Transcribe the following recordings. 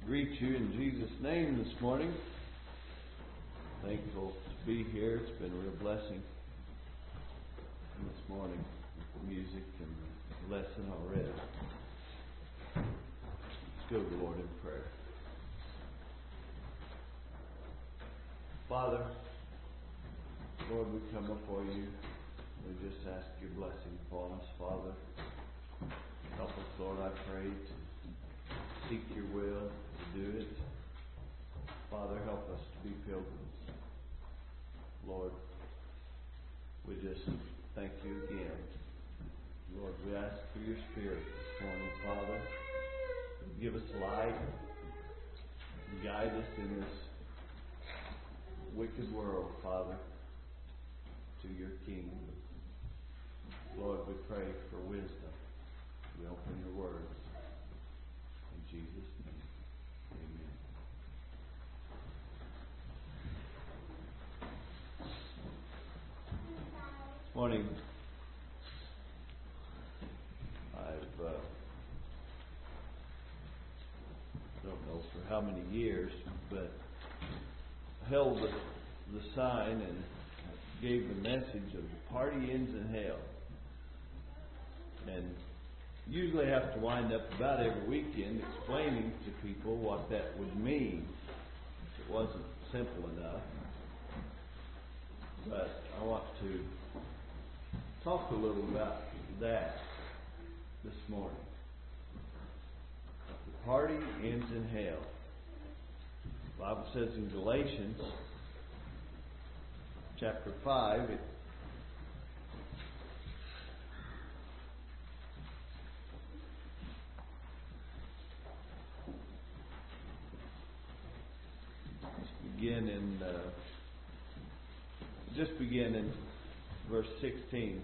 greet you in Jesus' name this morning. Thankful to be here. It's been a real blessing this morning with the music and the lesson already. Let's go to the Lord in prayer. Father, Lord, we come before you. We just ask your blessing upon us, Father. Help us, Lord, I pray, to seek your will, to do it. Father, help us to be pilgrims. Lord, we just thank you again. Lord, we ask for your Spirit this morning, Father. Give us light. Guide us in this wicked world, Father, to your kingdom. Lord, we pray for wisdom. We open your words. In Jesus' name, amen. This morning, I've don't know for how many years, but held the sign and gave the message of the party ends in hell. And usually have to wind up about every weekend explaining to people what that would mean if it wasn't simple enough. But I want to talk a little about that this morning. The party ends in hell. The Bible says in Galatians chapter 5, begin in verse 16.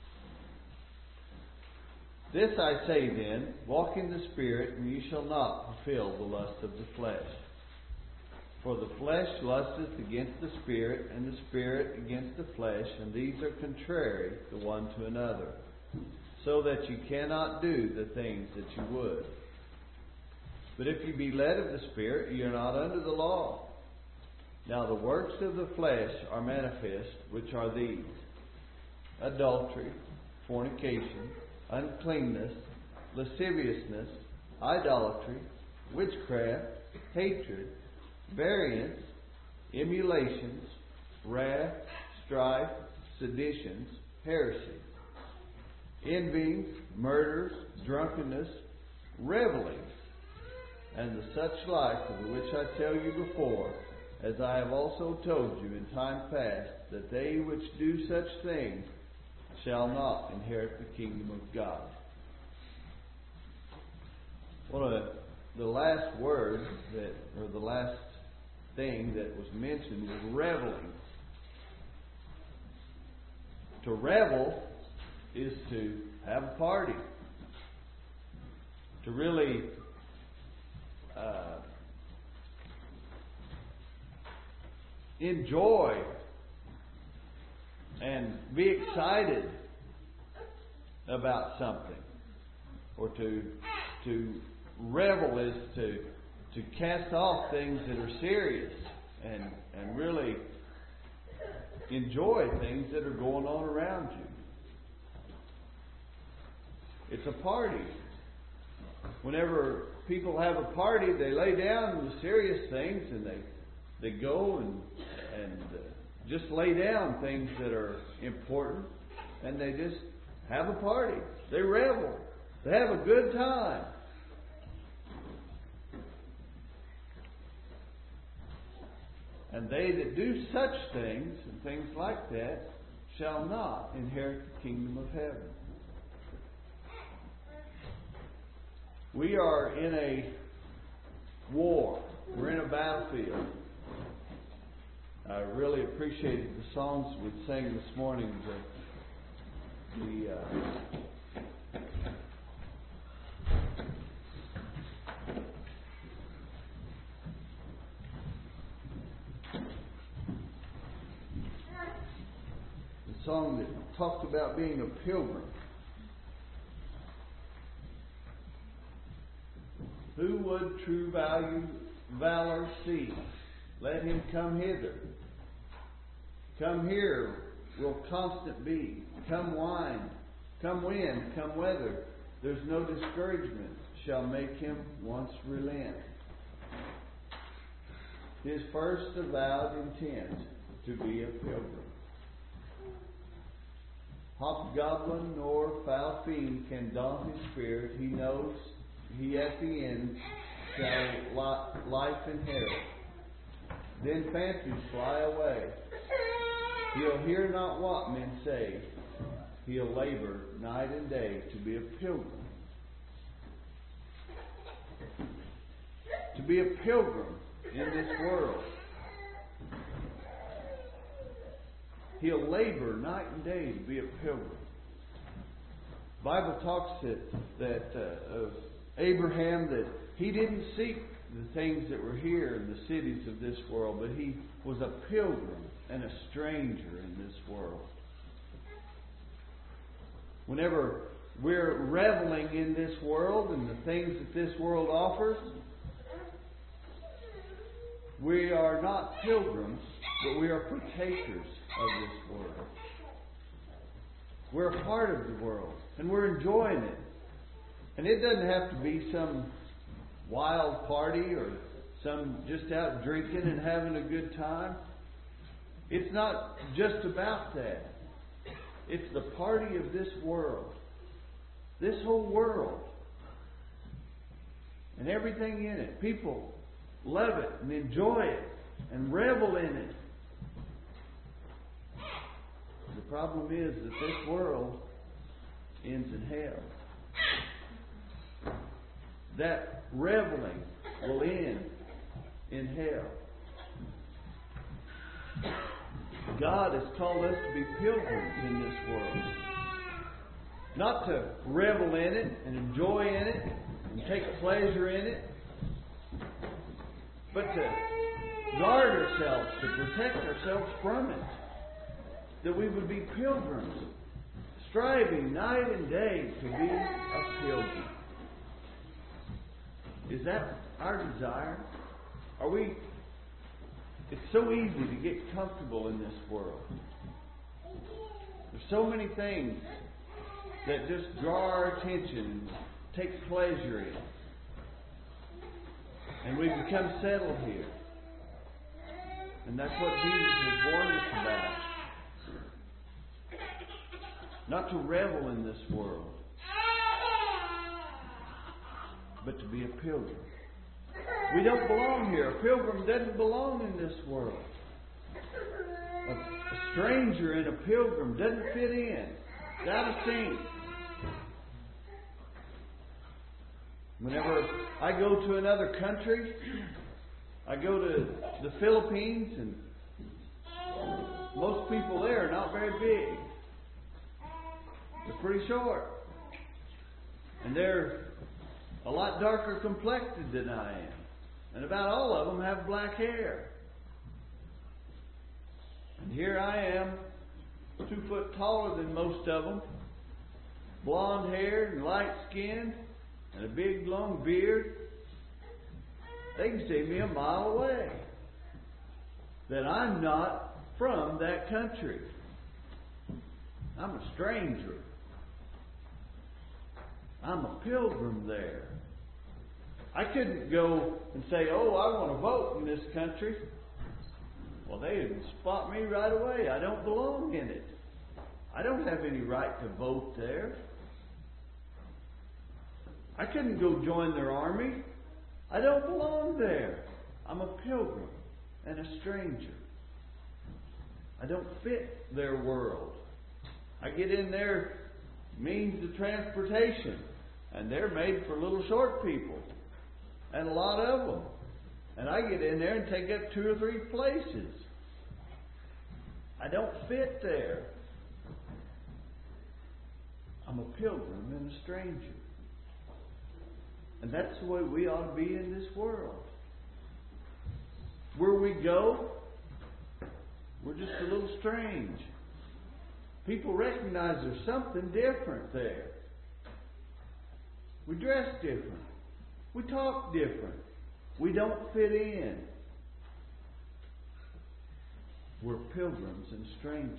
This I say then, walk in the Spirit, and you shall not fulfill the lust of the flesh. For the flesh lusteth against the Spirit, and the Spirit against the flesh, and these are contrary the one to another, so that you cannot do the things that you would. But if you be led of the Spirit, you are not under the law. Now the works of the flesh are manifest, which are these: adultery, fornication, uncleanness, lasciviousness, idolatry, witchcraft, hatred, variance, emulations, wrath, strife, seditions, heresy, envyings, murders, drunkenness, revelings, and the such like, of which I tell you before, as I have also told you in time past, that they which do such things shall not inherit the kingdom of God. The last word or the last thing that was mentioned was reveling. To revel is to have a party. To really enjoy and be excited about something. Or to revel is to cast off things that are serious and really enjoy things that are going on around you. It's a party. Whenever people have a party, they lay down the serious things and they go and just lay down things that are important, and they just have a party. They revel. They have a good time. And they that do such things and things like that shall not inherit the kingdom of heaven. We are in a war. We're in a battlefield. I really appreciated the songs we sang this morning. The song that talked about being a pilgrim. Who would true valor see? Let him come hither. Come here will constant be. Come wine, come wind, come weather. There's no discouragement shall make him once relent. His first avowed intent to be a pilgrim. Hobgoblin nor foul fiend can daunt his spirit. He knows he at the end shall life inherit. Then fancies fly away. He'll hear not what men say. He'll labor night and day to be a pilgrim. To be a pilgrim in this world. He'll labor night and day to be a pilgrim. The Bible talks of Abraham that he didn't seek the things that were here in the cities of this world, but he was a pilgrim and a stranger in this world. Whenever we're reveling in this world and the things that this world offers, we are not pilgrims, but we are partakers of this world. We're a part of the world, and we're enjoying it. And it doesn't have to be some wild party or some just out drinking and having a good time. It's not just about that. It's the party of this world. This whole world. And everything in it. People love it and enjoy it and revel in it. The problem is that this world ends in hell. That reveling will end in hell. God has called us to be pilgrims in this world. Not to revel in it and enjoy in it and take pleasure in it, but to guard ourselves, to protect ourselves from it. That we would be pilgrims, striving night and day to be a pilgrim. Is that our desire? Are we? It's so easy to get comfortable in this world. There's so many things that just draw our attention and take pleasure in. And we become settled here. And that's what Jesus has warned us about. Not to revel in this world, but to be a pilgrim. We don't belong here. A pilgrim doesn't belong in this world. A stranger and a pilgrim doesn't fit in. It's out of sync. Whenever I go to another country, I go to the Philippines, and most people there are not very big. They're pretty short. And they're a lot darker complected than I am. And about all of them have black hair. And here I am, 2 foot taller than most of them, blonde haired and light skinned, and a big long beard. They can see me a mile away. That I'm not from that country. I'm a stranger. I'm a pilgrim there. I couldn't go and say, oh, I want to vote in this country. Well, they would spot me right away. I don't belong in it. I don't have any right to vote there. I couldn't go join their army. I don't belong there. I'm a pilgrim and a stranger. I don't fit their world. I get in their means of transportation, and they're made for little short people, and a lot of them. And I get in there and take up 2 or 3 places. I don't fit there. I'm a pilgrim and a stranger. And that's the way we ought to be in this world. Where we go, we're just a little strange. People recognize there's something different there. We dress different. We talk different. We don't fit in. We're pilgrims and strangers.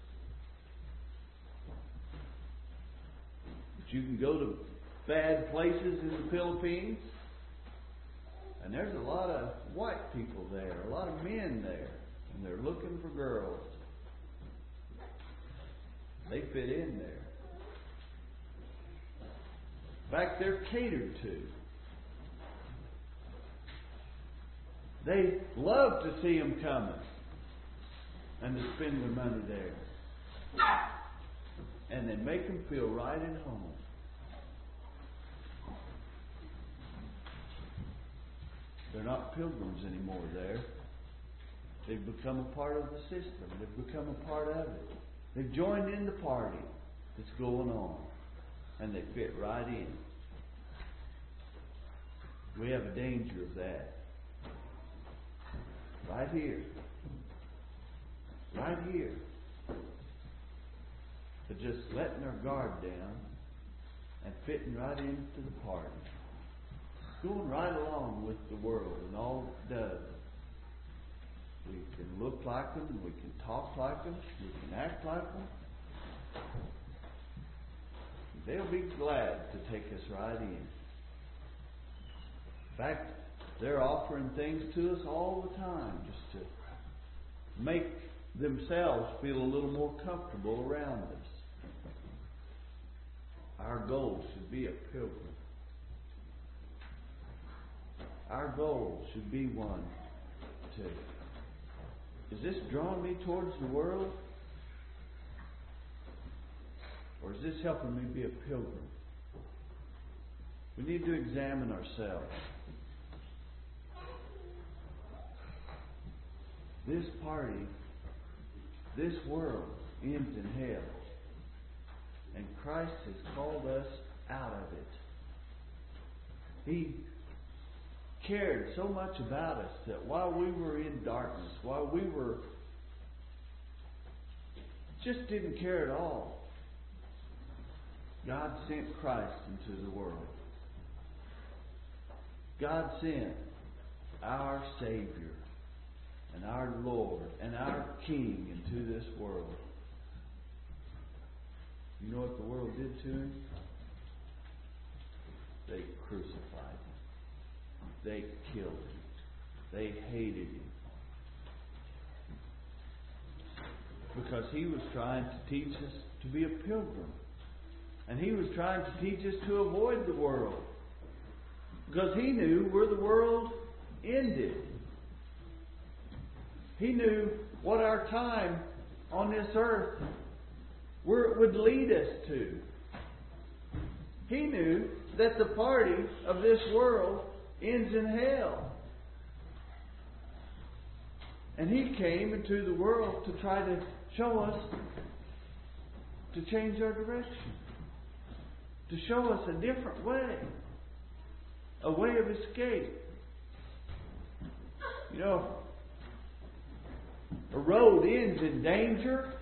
But you can go to bad places in the Philippines, and there's a lot of white people there, a lot of men there, and they're looking for girls. They fit in there. In fact, they're catered to. They love to see them coming and to spend their money there. And they make them feel right at home. They're not pilgrims anymore there. They've become a part of the system. They've become a part of it. They've joined in the party that's going on. And they fit right in. We have a danger of that. Right here. Right here. But just letting our guard down and fitting right into the party. Going right along with the world and all it does. We can look like them, we can talk like them, we can act like them. They'll be glad to take us right in. In fact, they're offering things to us all the time just to make themselves feel a little more comfortable around us. Our goal should be a pilgrim. Our goal should be one to, is this drawing me towards the world? Or is this helping me be a pilgrim? We need to examine ourselves. This party, this world ends in hell. And Christ has called us out of it. He cared so much about us that while we were in darkness, while we were just didn't care at all, God sent Christ into the world. God sent our Savior and our Lord and our King into this world. You know what the world did to Him? They crucified Him. They killed Him. They hated Him. Because He was trying to teach us to be a pilgrim. And He was trying to teach us to avoid the world. Because He knew where the world ended. He knew what our time on this earth, where it would lead us to. He knew that the party of this world ends in hell. And He came into the world to try to show us to change our direction. To show us a different way. A way of escape. You know, a road ends in danger.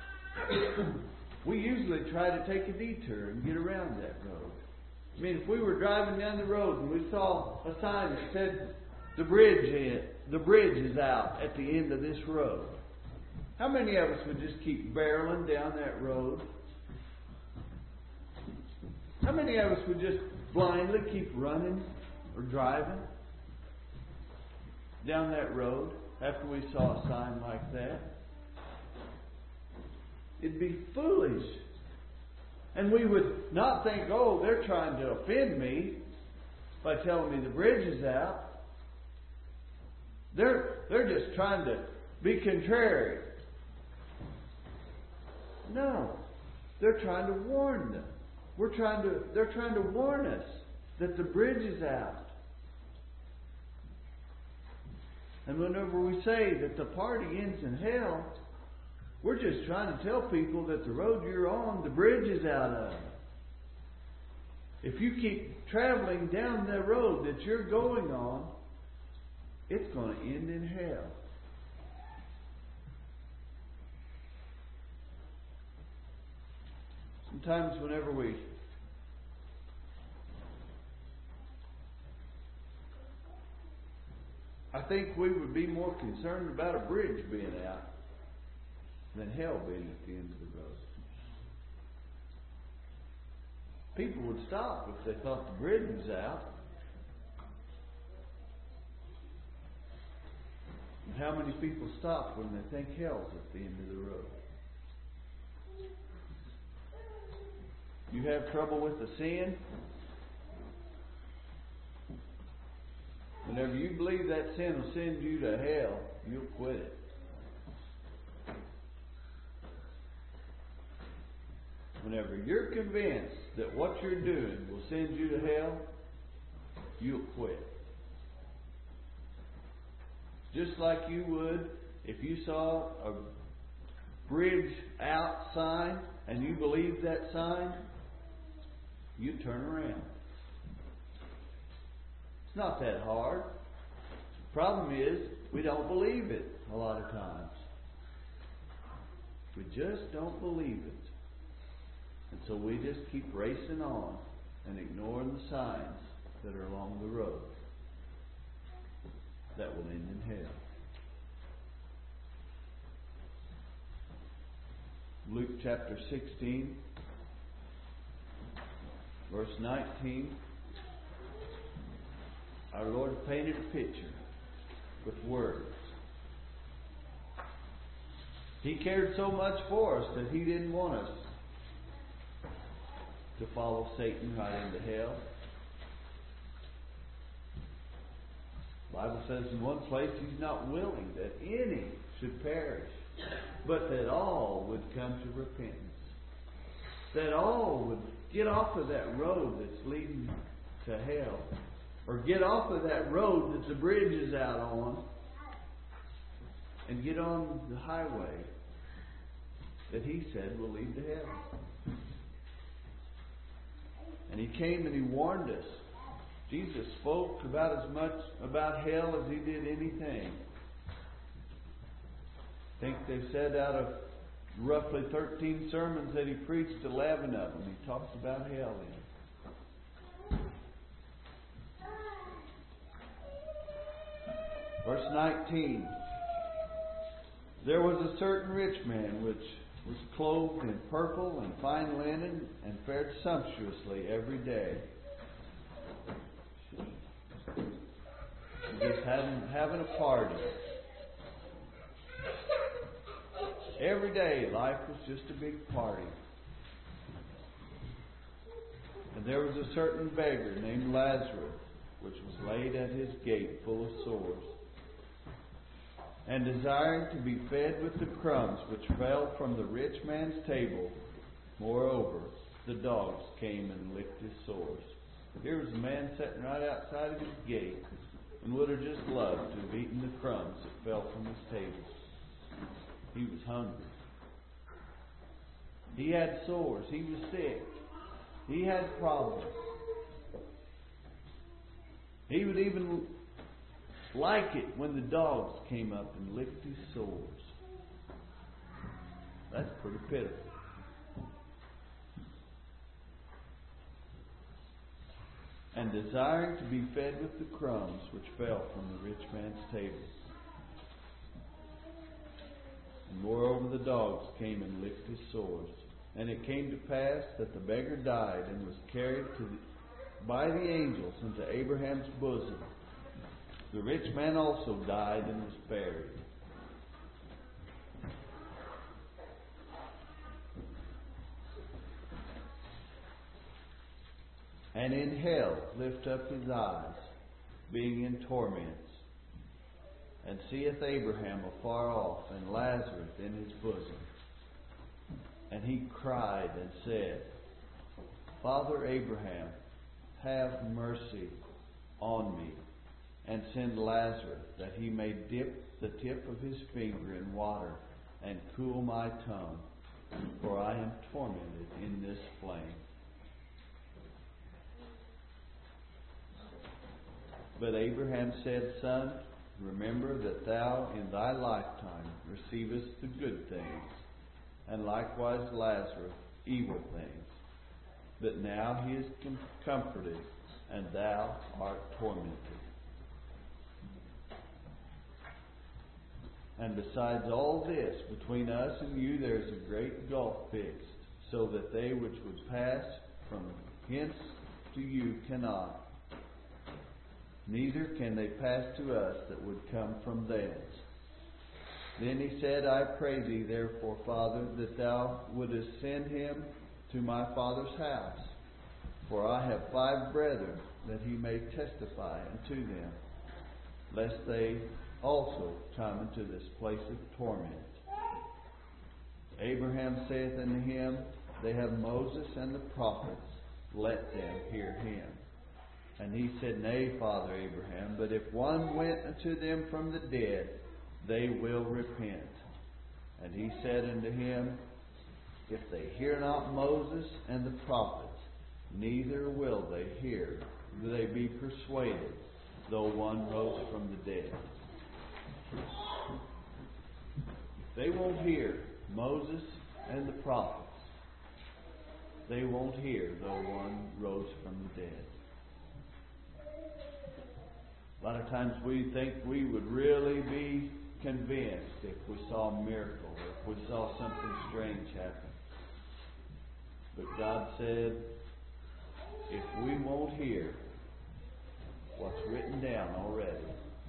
We usually try to take a detour and get around that road. I mean, if we were driving down the road and we saw a sign that said the bridge is out at the end of this road, how many of us would just keep barreling down that road? How many of us would just blindly keep running or driving down that road after we saw a sign like that? It'd be foolish. And we would not think, oh, they're trying to offend me by telling me the bridge is out. They're just trying to be contrary. No. They're trying to warn them. They're trying to warn us that the bridge is out. And whenever we say that the party ends in hell, we're just trying to tell people that the road you're on, the bridge is out of. If you keep traveling down the road that you're going on, it's going to end in hell. Sometimes whenever we I think we would be more concerned about a bridge being out than hell being at the end of the road. People would stop if they thought the bridge was out. And how many people stop when they think hell's at the end of the road? You have trouble with the sin? Whenever you believe that sin will send you to hell, you'll quit it. Whenever you're convinced that what you're doing will send you to hell, you'll quit. Just like you would if you saw a bridge out sign and you believed that sign, you'd turn around. It's not that hard. The problem is we don't believe it a lot of times. We just don't believe it. And so we just keep racing on and ignoring the signs that are along the road that will end in hell. Luke chapter 16, verse 19. Our Lord painted a picture with words. He cared so much for us that He didn't want us to follow Satan right into hell. The Bible says in one place He's not willing that any should perish, but that all would come to repentance. That all would get off of that road that's leading to hell, or get off of that road that the bridge is out on, and get on the highway that He said will lead to heaven. And He came and He warned us. Jesus spoke about as much about hell as He did anything. I think they said out of roughly 13 sermons that He preached, 11 of them He talks about hell in. Verse 19. There was a certain rich man which was clothed in purple and fine linen, and fared sumptuously every day. Just having a party. Every day life was just a big party. And there was a certain beggar named Lazarus, which was laid at his gate full of sores, and desiring to be fed with the crumbs which fell from the rich man's table. Moreover, the dogs came and licked his sores. Here was a man sitting right outside of his gate and would have just loved to have eaten the crumbs that fell from his table. He was hungry. He had sores. He was sick. He had problems. He would even like it when the dogs came up and licked his sores. That's pretty pitiful. And desiring to be fed with the crumbs which fell from the rich man's table. And moreover, the dogs came and licked his sores. And it came to pass that the beggar died and was carried by the angels into Abraham's bosom. The rich man also died and was buried. And in hell lift up his eyes, being in torments, and seeth Abraham afar off, and Lazarus in his bosom. And he cried and said, Father Abraham, have mercy on me, and send Lazarus, that he may dip the tip of his finger in water, and cool my tongue, for I am tormented in this flame. But Abraham said, Son, remember that thou in thy lifetime receivest the good things, and likewise Lazarus evil things. But now he is comforted, and thou art tormented. And besides all this, between us and you there is a great gulf fixed, so that they which would pass from hence to you cannot, neither can they pass to us that would come from thence. Then he said, I pray thee therefore, Father, that thou wouldest send him to my father's house. For I have 5 brethren, that he may testify unto them, lest they also come into this place of torment. Abraham saith unto him, They have Moses and the prophets, let them hear him. And he said, Nay, Father Abraham, but if one went unto them from the dead, they will repent. And he said unto him, If they hear not Moses and the prophets, neither will they hear, they be persuaded, though one rose from the dead. They won't hear Moses and the prophets. They won't hear, though one rose from the dead. A lot of times we think we would really be convinced if we saw a miracle, or if we saw something strange happen. But God said, if we won't hear what's written down already,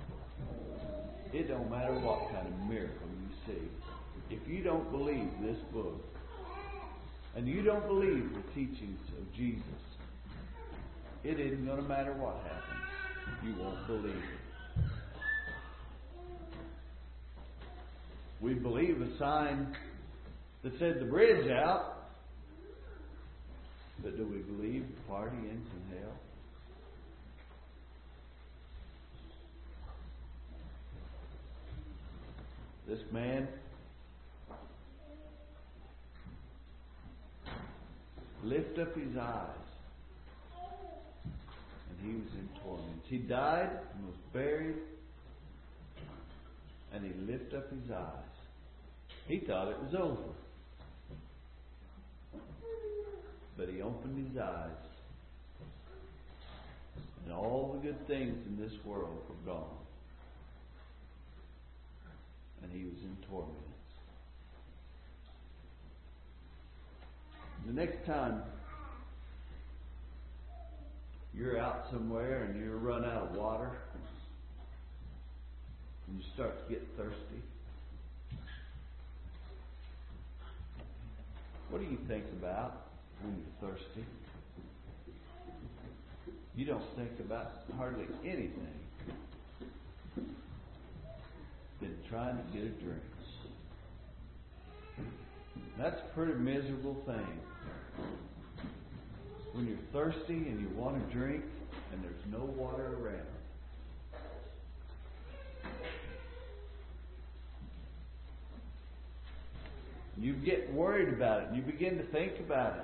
it don't matter what kind of miracle you see. If you don't believe this book, and you don't believe the teachings of Jesus, it isn't going to matter what happens. You won't believe it. We believe a sign that said the bridge out, but do we believe the party ends in hell? This man lifted up his eyes, and he was in torment. He died and was buried, and he lifted up his eyes. He thought it was over. But he opened his eyes, and all the good things in this world were gone. And he was in torment. The next time you're out somewhere and you run out of water and you start to get thirsty, what do you think about when you're thirsty? You don't think about hardly anything than trying to get a drink. That's a pretty miserable thing. When you're thirsty and you want a drink and there's no water around. You get worried about it. You begin to think about it.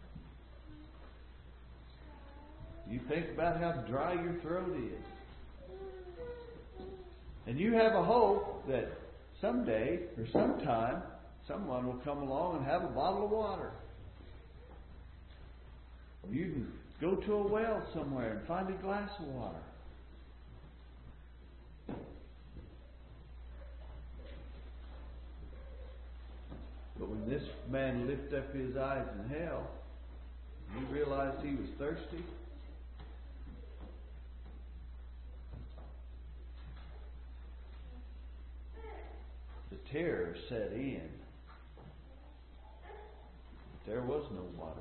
You think about how dry your throat is. And you have a hope that someday or sometime someone will come along and have a bottle of water. Or you can go to a well somewhere and find a glass of water. But when this man lifted up his eyes in hell, he realized he was thirsty. The terror set in. There was no water.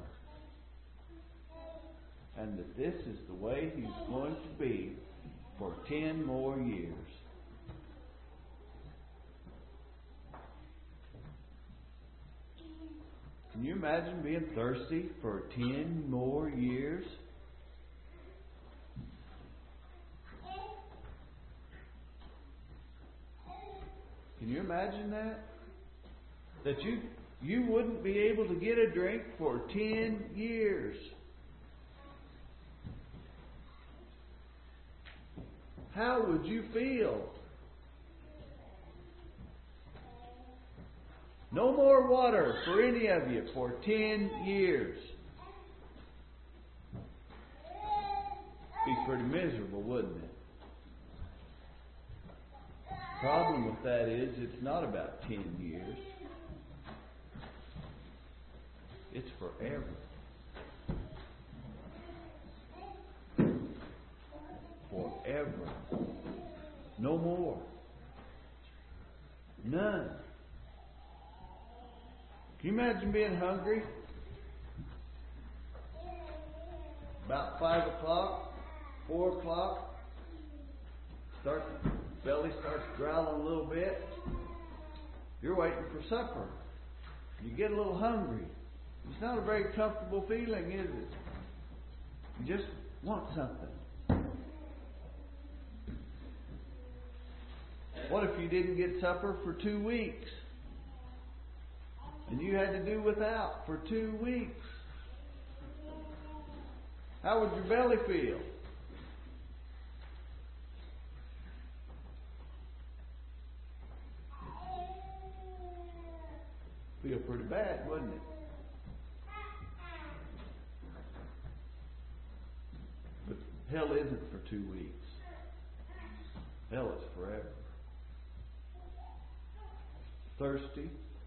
And that this is the way he's going to be for 10 more years. Can you imagine being thirsty for 10 more years? Can you imagine that? That you wouldn't be able to get a drink for 10 years. How would you feel? No more water for any of you for 10 years. Be pretty miserable, wouldn't it? problem with that is it's not about 10 years. It's forever. Forever. No more. None. Can you imagine being hungry? About 5 o'clock, 4 o'clock, belly starts growling a little bit. You're waiting for supper. You get a little hungry. It's not a very comfortable feeling, is it? You just want something. What if you didn't get supper for 2 weeks? And you had to do without for 2 weeks? How would your belly feel? Feel pretty bad, wouldn't it? But hell isn't for 2 weeks. Hell is forever. Thirsty,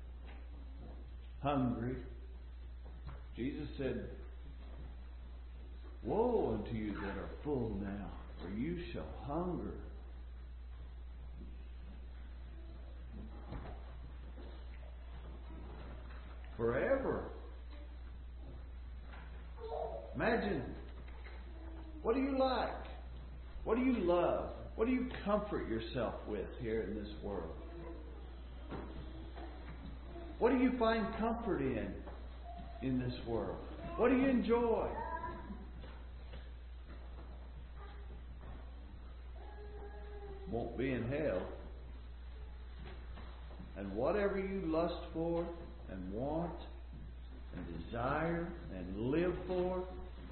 hungry. Jesus said, "Woe unto you that are full now, for you shall hunger." Forever. Imagine, what do you like? What do you love? What do you comfort yourself with here in this world? What do you find comfort in this world? What do you enjoy? Won't be in hell. And whatever you lust for and want and desire and live for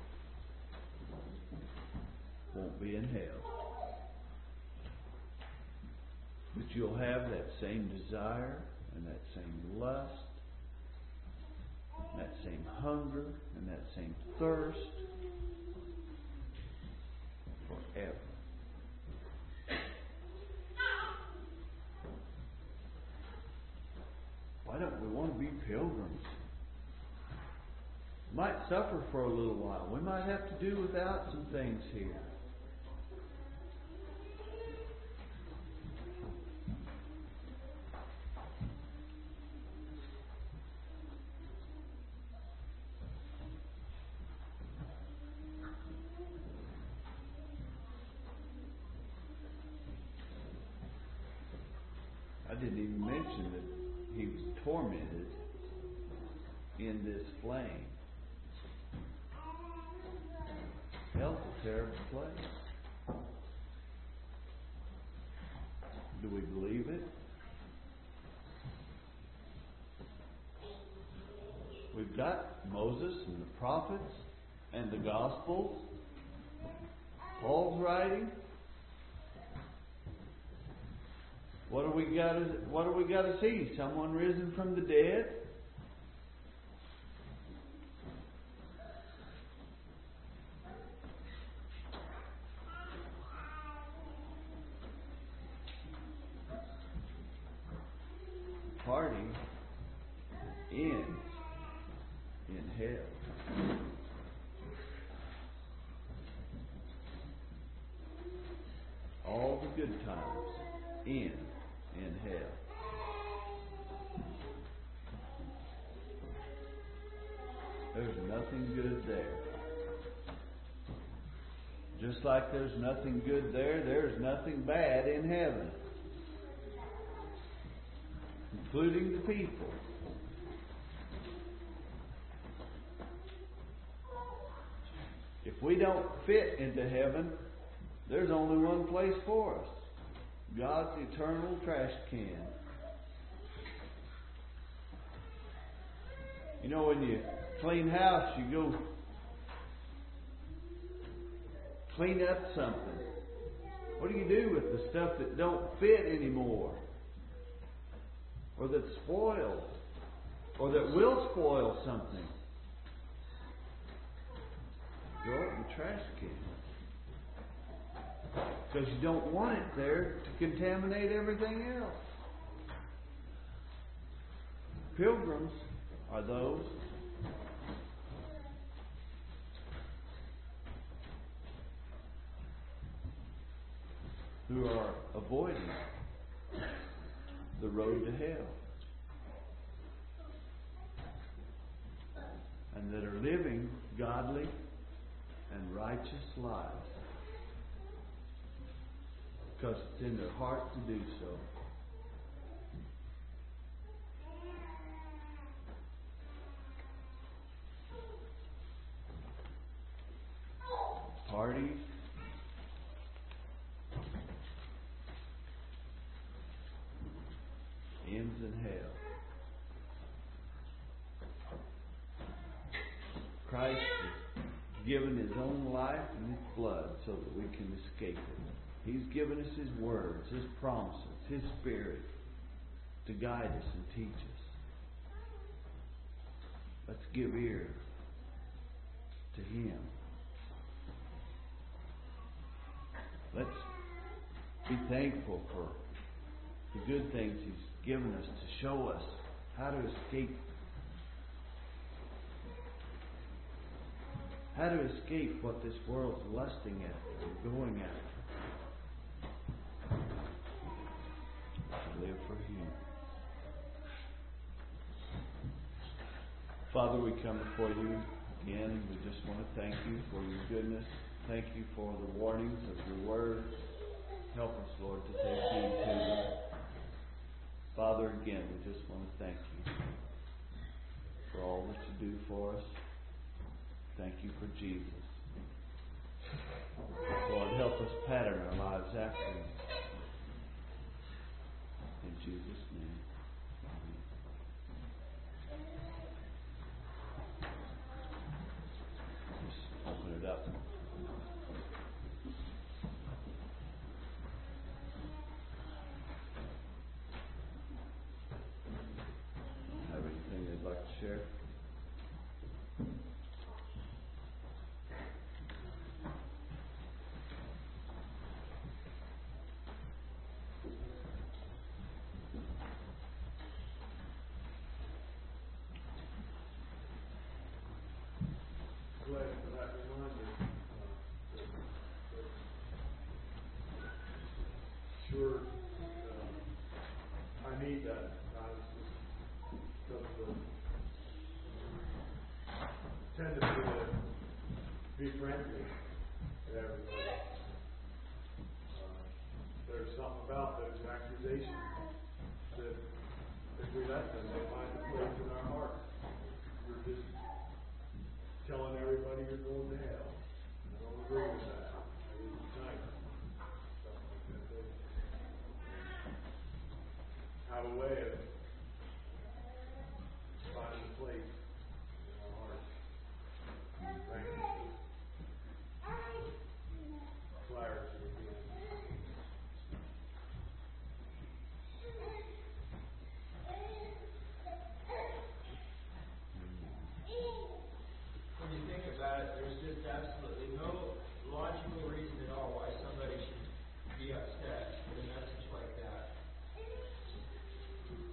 won't be in hell. But you'll have that same desire and that same lust, that same hunger and that same thirst forever. Why don't we want to be pilgrims? We might suffer for a little while. We might have to do without some things here. I didn't even mention that he was tormented in this flame. Hell's a terrible place. Do we believe it? We've got Moses and the prophets and the Gospels, Paul's writing. What do we got to see? Someone risen from the dead? Party ends in hell. All the good times end in hell. There's nothing good there. Just like there's nothing good there, there's nothing bad in heaven, including the people. If we don't fit into heaven, there's only one place for us. God's eternal trash can. You know, when you clean house, you go clean up something. What do you do with the stuff that don't fit anymore? Or that's spoiled? Or that will spoil something? Throw it in the trash can. Because you don't want it there to contaminate everything else. Pilgrims are those who are avoiding the road to hell, and that are living godly and righteous lives because it's in their heart to do so. Parties, ends in hell. Christ has given His own life and His blood so that we can escape it. He's given us His words, His promises, His Spirit to guide us and teach us. Let's give ear to Him. Let's be thankful for the good things He's given us to show us how to escape what this world's lusting after and going after. To live for Him. Father, we come before You again, and we just want to thank You for Your goodness. Thank You for the warnings of Your Word. Help us, Lord, to take heed to them. Father, again, we just want to thank You for all that You do for us. Thank You for Jesus. Lord, help us pattern our lives after Him. In Jesus' name. Just open it up. Have anything they'd like to share? Glad for that reminder. Sure, I need that, guys, because of the tendency to be friendly to everybody. There's something about those accusations that if we let them, they find a place in our heart. We're just telling everybody you're going to hell. I don't agree with that. I read the China. Stuff like that. They have a way of finding a place in our hearts. Thank you for clarity again. When you think about it, there's just absolutely no logical reason at all why somebody should be upset with a message like that.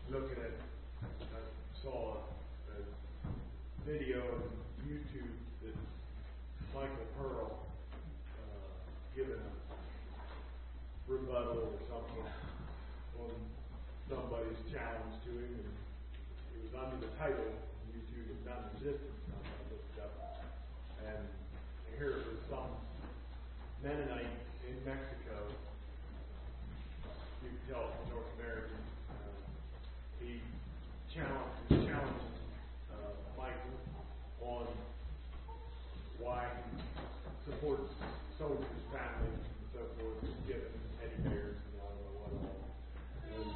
looking at, I saw a video on YouTube that Michael Pearl giving a rebuttal or something on somebody's challenge to him, and it was under the title YouTube is non-resistance. I looked it up, and here it was some Mennonite in Mexico. You can tell it's North American. He challenges Michael on why he supports soldiers' families and so forth, giving teddy bears and I don't know what all. And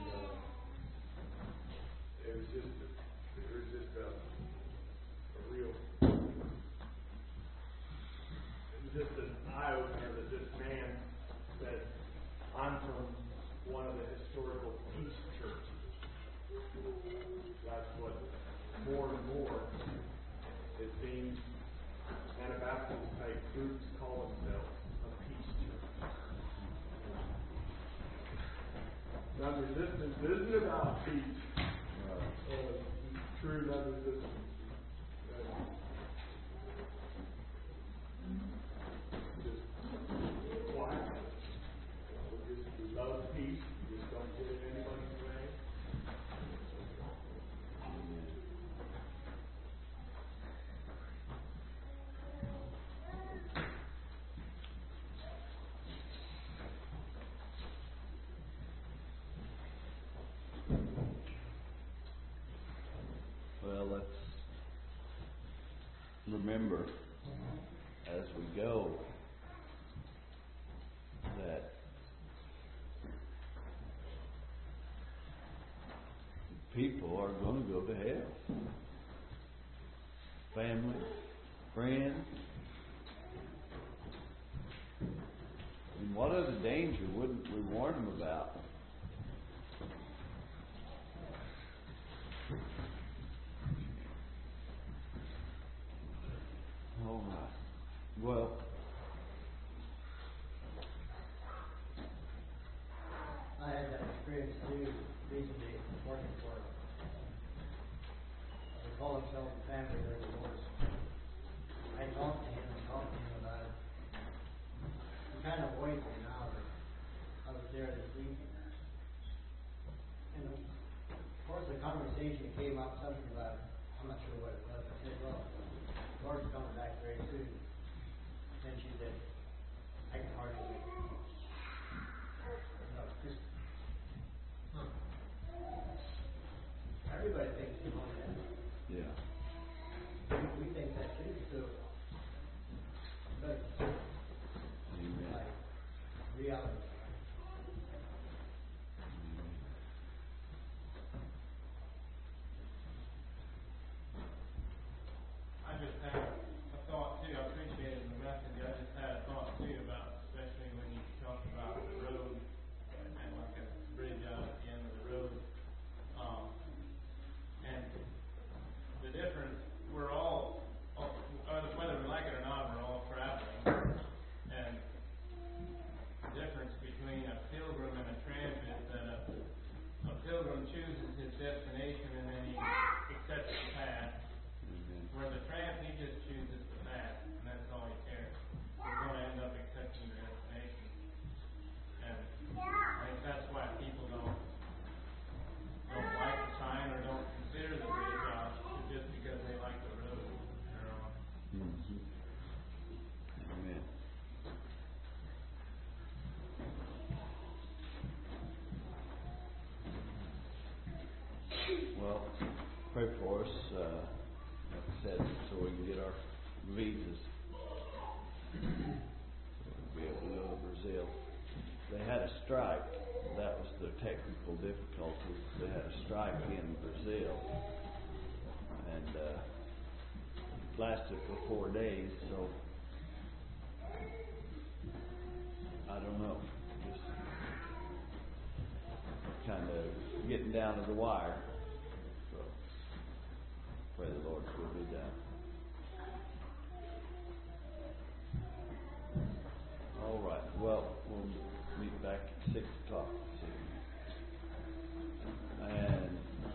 it was just an eye opener that this man said, I'm from one of the historical peace churches. That's what more and more it seems Anabaptist type groups call themselves, a peace church. Non-resistance isn't about peace. True non-resistance. Just quiet. We love peace. We just don't get in anybody's way. Well, let's remember as we go that people are going to go to hell. Family, friends. And what other danger wouldn't we warn them about? All right. Well, I had that experience too recently working for they call themselves a family, they're divorced. I talked to him about it. He kind of avoided me now, but I was there this week. And of course the conversation came up something about, I'm not sure what it was. I said, well, Lord's coming back very soon. Then she said, I can hardly wait. No, just, everybody thinks he's on that. yeah. We think that too, so. But, Amen. like, reality. I just had a thought too. I appreciated the message. I just had a thought too about, especially when you talk about the road and like a bridge out at the end of the road. And the difference, we're all, whether we like it or not, we're all traveling. And the difference between a pilgrim and a transit is that a pilgrim chooses his destination and then he accepts the path. Where the tramp, he just chooses the path, and that's all he cares. He's going to end up accepting the destination. And I think that's why people don't like the sign or don't consider the bridge out, just because they like the road they're on. Mm-hmm. Amen. Well, pray for us. Like I said, so we can get our visas. So we'll be able to go to Brazil. They had a strike. That was the technical difficulty. They had a strike in Brazil. And it lasted for 4 days, so I don't know. Just kind of getting down to the wire. So pray the Lord's will be done. All right. Well, we'll meet back at 6 o'clock this evening. And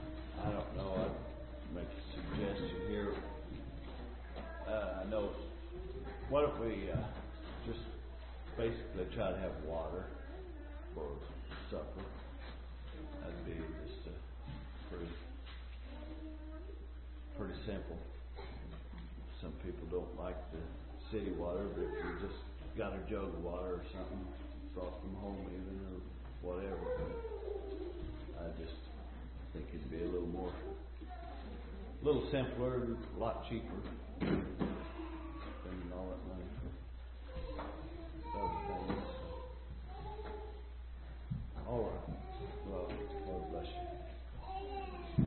what if we just basically try to have water for supper? That'd be just pretty simple. Some people don't like the city water, but if you just got a jug of water or something, brought from home even or whatever, I just think it'd be a little simpler, a lot cheaper.